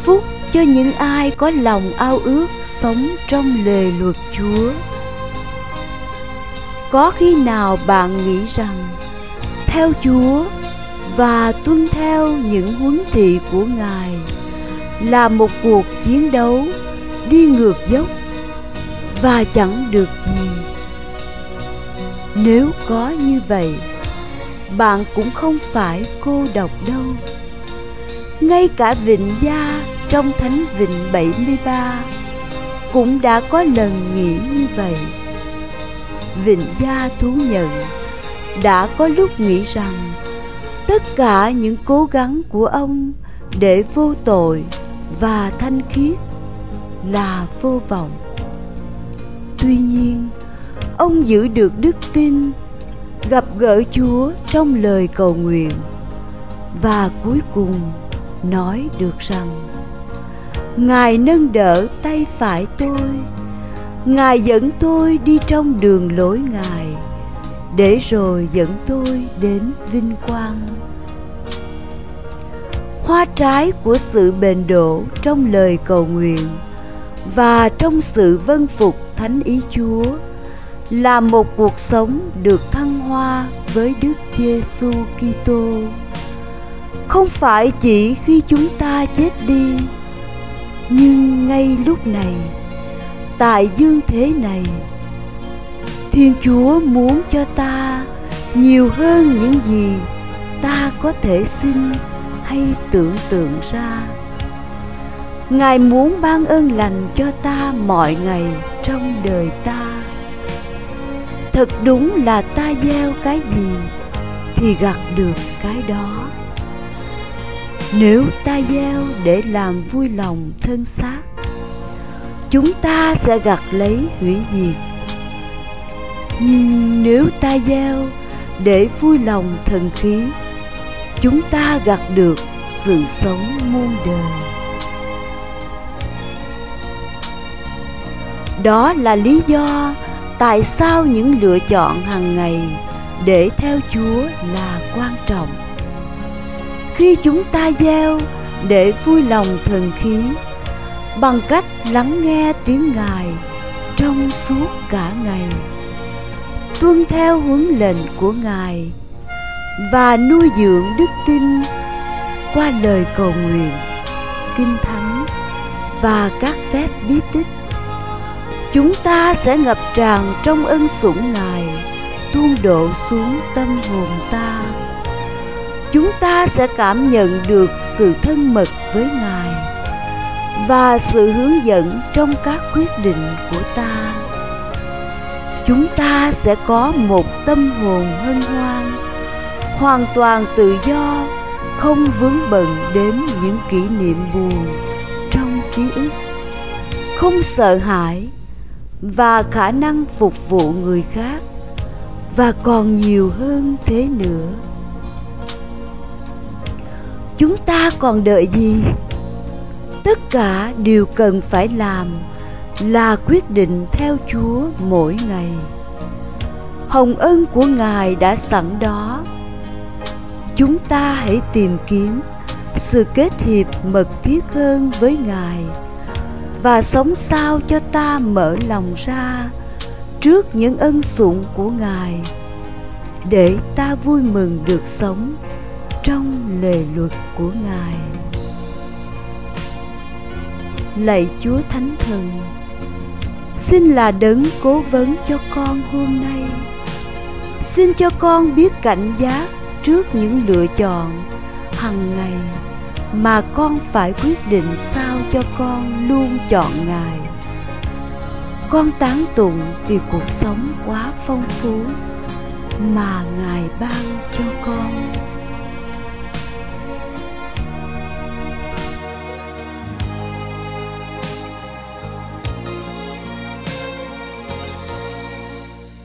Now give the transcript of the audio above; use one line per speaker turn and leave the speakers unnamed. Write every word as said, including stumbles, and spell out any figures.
phúc cho những ai có lòng ao ước sống trong lề luật Chúa. Có khi nào bạn nghĩ rằng theo Chúa và tuân theo những huấn thị của Ngài là một cuộc chiến đấu đi ngược dốc và chẳng được gì? Nếu có như vậy, bạn cũng không phải cô độc đâu. Ngay cả Vịnh Gia trong Thánh Vịnh bảy mươi ba cũng đã có lần nghĩ như vậy. Vịnh Gia thú nhận đã có lúc nghĩ rằng tất cả những cố gắng của ông để vô tội và thanh khiết là vô vọng. Tuy nhiên, ông giữ được đức tin, gặp gỡ Chúa trong lời cầu nguyện, và cuối cùng nói được rằng Ngài nâng đỡ tay phải tôi, Ngài dẫn tôi đi trong đường lối Ngài, để rồi dẫn tôi đến vinh quang. Hoa trái của sự bền đổ trong lời cầu nguyện và trong sự vâng phục thánh ý Chúa là một cuộc sống được thăng hoa với Đức Giêsu Kitô. Không phải chỉ khi chúng ta chết đi, nhưng ngay lúc này, tại dương thế này, Thiên Chúa muốn cho ta nhiều hơn những gì ta có thể xin hay tưởng tượng ra. Ngài muốn ban ơn lành cho ta mọi ngày trong đời ta. Thật đúng là ta gieo cái gì thì gặt được cái đó. Nếu ta gieo để làm vui lòng thân xác, chúng ta sẽ gặt lấy hủy diệt. Nhưng nếu ta gieo để vui lòng thần khí, chúng ta gặt được sự sống muôn đời. Đó là lý do tại sao những lựa chọn hàng ngày để theo Chúa là quan trọng. Khi chúng ta gieo để vui lòng thần khí, bằng cách lắng nghe tiếng Ngài trong suốt cả ngày, tuân theo huấn lệnh của Ngài và nuôi dưỡng đức tin qua lời cầu nguyện, kinh thánh và các phép bí tích, chúng ta sẽ ngập tràn trong ân sủng Ngài tuôn đổ xuống tâm hồn ta. Chúng ta sẽ cảm nhận được sự thân mật với Ngài và sự hướng dẫn trong các quyết định của ta. Chúng ta sẽ có một tâm hồn hân hoan, hoàn toàn tự do, không vướng bận đến những kỷ niệm buồn trong ký ức, không sợ hãi và khả năng phục vụ người khác, và còn nhiều hơn thế nữa. Chúng ta còn đợi gì? Tất cả điều cần phải làm là quyết định theo Chúa mỗi ngày. Hồng ân của Ngài đã sẵn đó. Chúng ta hãy tìm kiếm sự kết hiệp mật thiết hơn với Ngài và sống sao cho ta mở lòng ra trước những ân sủng của Ngài, để ta vui mừng được sống trong lề luật của Ngài. Lạy Chúa Thánh Thần, xin là đấng cố vấn cho con hôm nay. Xin cho con biết cảnh giác trước những lựa chọn hằng ngày mà con phải quyết định sao cho con luôn chọn Ngài. Con tán tụng vì cuộc sống quá phong phú mà Ngài ban cho con.